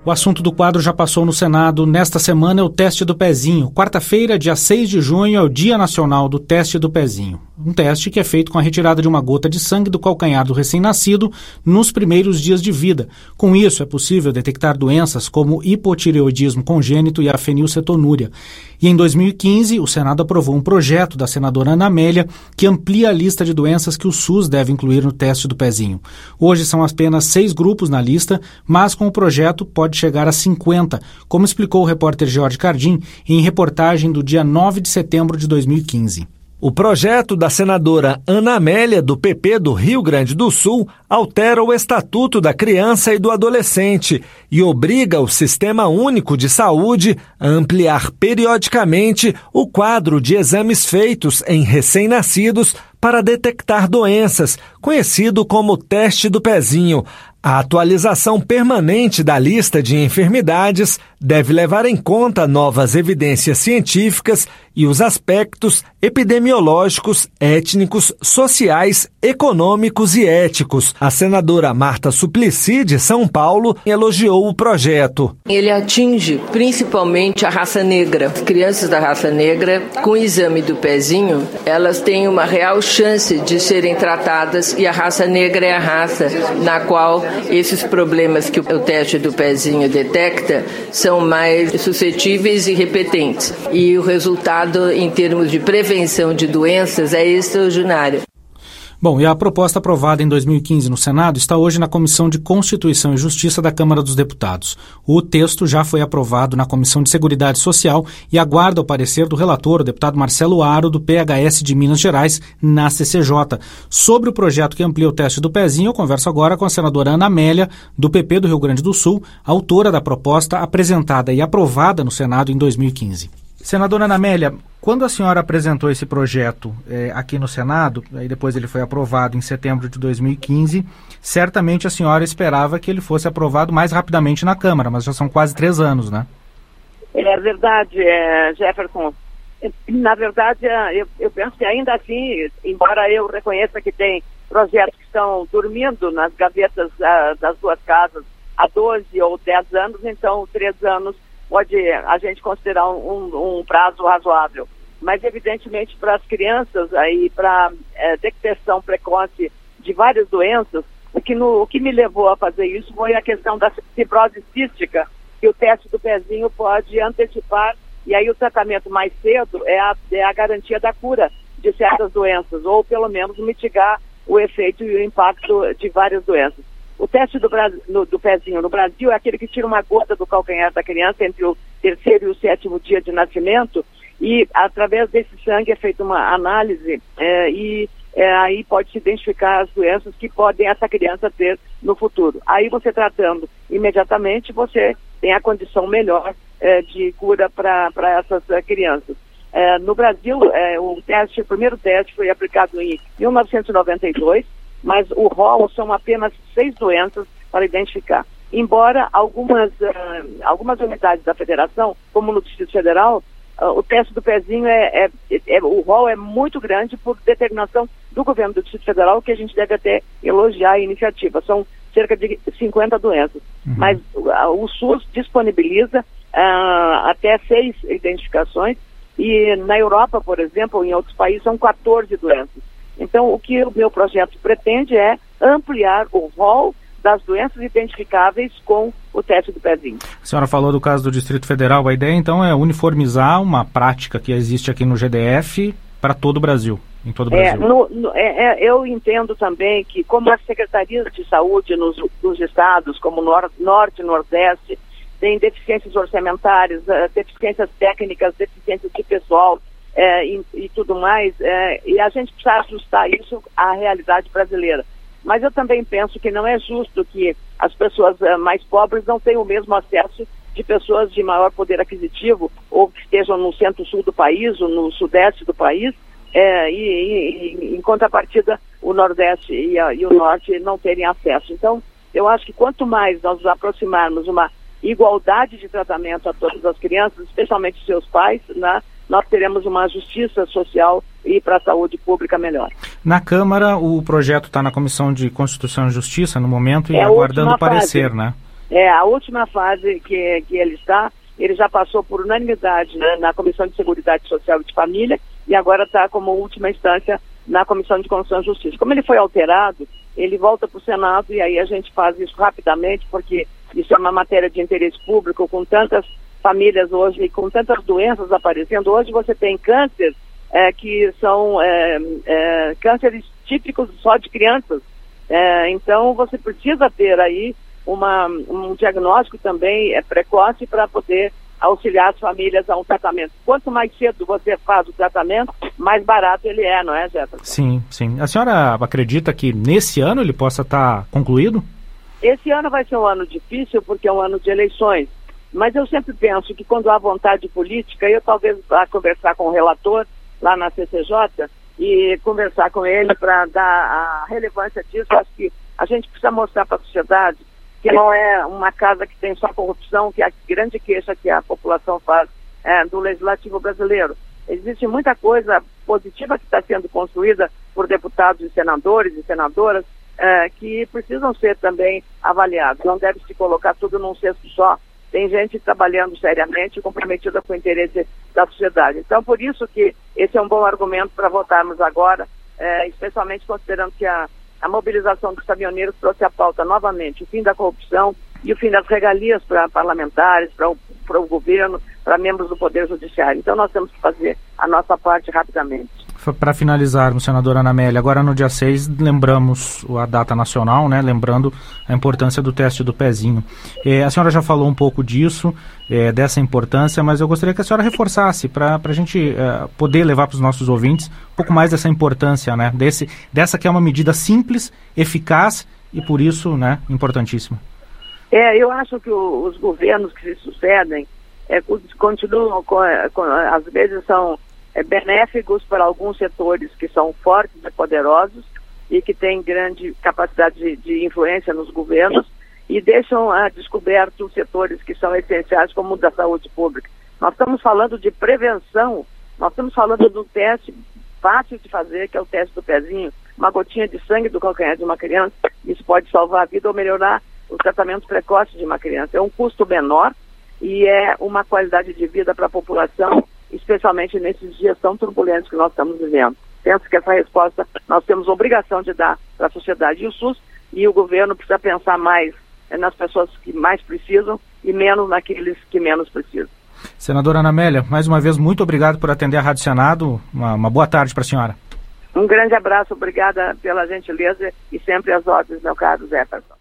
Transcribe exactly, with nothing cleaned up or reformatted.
O assunto do quadro já passou no Senado. Nesta semana é o teste do pezinho. Quarta-feira, dia seis de junho, é o Dia Nacional do Teste do Pezinho. Um teste que é feito com a retirada de uma gota de sangue do calcanhar do recém-nascido nos primeiros dias de vida. Com isso, é possível detectar doenças como hipotireoidismo congênito e a fenilcetonúria. E em dois mil e quinze, o Senado aprovou um projeto da senadora Ana Amélia que amplia a lista de doenças que o SUS deve incluir no teste do pezinho. Hoje são apenas seis grupos na lista, mas com o projeto pode chegar a cinquenta, como explicou o repórter Jorge Cardim em reportagem do dia nove de setembro de dois mil e quinze. O projeto da senadora Ana Amélia, do P P do Rio Grande do Sul, altera o Estatuto da Criança e do Adolescente e obriga o Sistema Único de Saúde a ampliar periodicamente o quadro de exames feitos em recém-nascidos para detectar doenças, conhecido como teste do pezinho. A atualização permanente da lista de enfermidades deve levar em conta novas evidências científicas e os aspectos epidemiológicos, étnicos, sociais, econômicos e éticos. A senadora Marta Suplicy, de São Paulo, elogiou o projeto. Ele atinge principalmente a raça negra. As crianças da raça negra, com o exame do pezinho, elas têm uma real chance de serem tratadas, e a raça negra é a raça na qual esses problemas que o teste do pezinho detecta são mais suscetíveis e repetentes. E o resultado em termos de prevenção de doenças é extraordinário. Bom, e a proposta aprovada em dois mil e quinze no Senado está hoje na Comissão de Constituição e Justiça da Câmara dos Deputados. O texto já foi aprovado na Comissão de Seguridade Social e aguarda o parecer do relator, o deputado Marcelo Aro, do P H S de Minas Gerais, na C C J. Sobre o projeto que amplia o teste do pezinho, eu converso agora com a senadora Ana Amélia, do P P do Rio Grande do Sul, autora da proposta apresentada e aprovada no Senado em dois mil e quinze. Senadora Ana Amélia, quando a senhora apresentou esse projeto é, aqui no Senado, aí depois ele foi aprovado em setembro de dois mil e quinze, certamente a senhora esperava que ele fosse aprovado mais rapidamente na Câmara, mas já são quase três anos, né? É verdade, é, Jefferson. Na verdade, eu, eu penso que ainda assim, embora eu reconheça que tem projetos que estão dormindo nas gavetas uh, das duas casas há doze ou dez anos, então três anos pode a gente considerar um, um prazo razoável. Mas, evidentemente, para as crianças, aí para é, detecção precoce de várias doenças, o que, no, o que me levou a fazer isso foi a questão da fibrose cística, que o teste do pezinho pode antecipar, e aí o tratamento mais cedo é a, é a garantia da cura de certas doenças, ou pelo menos mitigar o efeito e o impacto de várias doenças. O teste do, no, do pezinho no Brasil é aquele que tira uma gota do calcanhar da criança entre o terceiro e o sétimo dia de nascimento, e através desse sangue é feita uma análise é, e é, aí pode-se identificar as doenças que podem essa criança ter no futuro. Aí você tratando imediatamente, você tem a condição melhor é, de cura para essas é, crianças. É, no Brasil, é, o, teste, o primeiro teste foi aplicado em mil novecentos e noventa e dois, mas o rol são apenas seis doenças para identificar. Embora algumas, uh, algumas unidades da federação, como no Distrito Federal, uh, o teste do pezinho, é, é, é, o rol é muito grande por determinação do governo do Distrito Federal, que a gente deve até elogiar a iniciativa. São cerca de cinquenta doenças. Uhum. Mas uh, o SUS disponibiliza uh, até seis identificações, e na Europa, por exemplo, ou em outros países, são quatorze doenças. Então, o que o meu projeto pretende é ampliar o rol das doenças identificáveis com o teste do pezinho. A senhora falou do caso do Distrito Federal. A ideia, então, é uniformizar uma prática que existe aqui no G D F para todo o Brasil, em todo o Brasil. É, no, no, é, é, eu entendo também que, como as secretarias de saúde nos, nos estados, como nor, Norte e Nordeste, têm deficiências orçamentárias, uh, deficiências técnicas, deficiências de pessoal, É, e, e tudo mais, é, e a gente precisa ajustar isso à realidade brasileira. Mas eu também penso que não é justo que as pessoas é, mais pobres não tenham o mesmo acesso de pessoas de maior poder aquisitivo, ou que estejam no centro-sul do país, ou no sudeste do país, é, e, e em contrapartida o nordeste e, a, e o norte não terem acesso. Então, eu acho que quanto mais nós nos aproximarmos uma igualdade de tratamento a todas as crianças, especialmente seus pais, né, nós teremos uma justiça social e para a saúde pública melhor. Na Câmara, o projeto está na Comissão de Constituição e Justiça no momento e é aguardando o parecer, né? É a última fase que, que ele está. Ele já passou por unanimidade, né, na Comissão de Seguridade Social e de Família e agora está como última instância na Comissão de Constituição e Justiça. Como ele foi alterado, ele volta para o Senado e aí a gente faz isso rapidamente, porque isso é uma matéria de interesse público, com tantas famílias hoje e com tantas doenças aparecendo. Hoje você tem câncer é, que são é, é, cânceres típicos só de crianças. É, então você precisa ter aí uma, um diagnóstico também é, precoce para poder auxiliar as famílias a um tratamento. Quanto mais cedo você faz o tratamento, mais barato ele é, não é, Jefferson? Sim, sim. A senhora acredita que nesse ano ele possa estar concluído? Esse ano vai ser um ano difícil porque é um ano de eleições, mas eu sempre penso que quando há vontade política, eu talvez vá conversar com o relator lá na C C J e conversar com ele para dar a relevância disso. Acho que a gente precisa mostrar para a sociedade que não é uma casa que tem só corrupção, que é a grande queixa que a população faz é, do legislativo brasileiro. Existe muita coisa positiva que está sendo construída por deputados e senadores e senadoras é, que precisam ser também avaliados. Não deve se colocar tudo num cesto só. Tem gente trabalhando seriamente e comprometida com o interesse da sociedade. Então, por isso que esse é um bom argumento para votarmos agora, é, especialmente considerando que a A mobilização dos caminhoneiros trouxe à pauta novamente o fim da corrupção e o fim das regalias para parlamentares, para o, para o governo, para membros do Poder Judiciário. Então nós temos que fazer a nossa parte rapidamente. Para finalizarmos, senadora Ana Amélia, agora no dia seis lembramos a data nacional, né, lembrando a importância do teste do pezinho. É, a senhora já falou um pouco disso, é, dessa importância, mas eu gostaria que a senhora reforçasse para a gente é, poder levar para os nossos ouvintes um pouco mais dessa importância, né, desse, dessa que é uma medida simples, eficaz e por isso, né, importantíssima. É, eu acho que o, os governos que se sucedem é, continuam, com, com, às vezes são é, benéficos para alguns setores que são fortes e poderosos e que têm grande capacidade de, de influência nos governos e deixam a descoberto setores que são essenciais, como o da saúde pública. Nós estamos falando de prevenção, nós estamos falando de um teste fácil de fazer, que é o teste do pezinho, uma gotinha de sangue do calcanhar de uma criança, isso pode salvar a vida ou melhorar o tratamento precoce de uma criança. É um custo menor e é uma qualidade de vida para a população, especialmente nesses dias tão turbulentos que nós estamos vivendo. Penso que essa resposta nós temos obrigação de dar para a sociedade. E o SUS e o governo precisa pensar mais nas pessoas que mais precisam e menos naqueles que menos precisam. Senadora Ana Amélia, mais uma vez, muito obrigado por atender a Rádio Senado. Uma, uma boa tarde para a senhora. Um grande abraço, obrigada pela gentileza e sempre às ordens, meu caro Jefferson.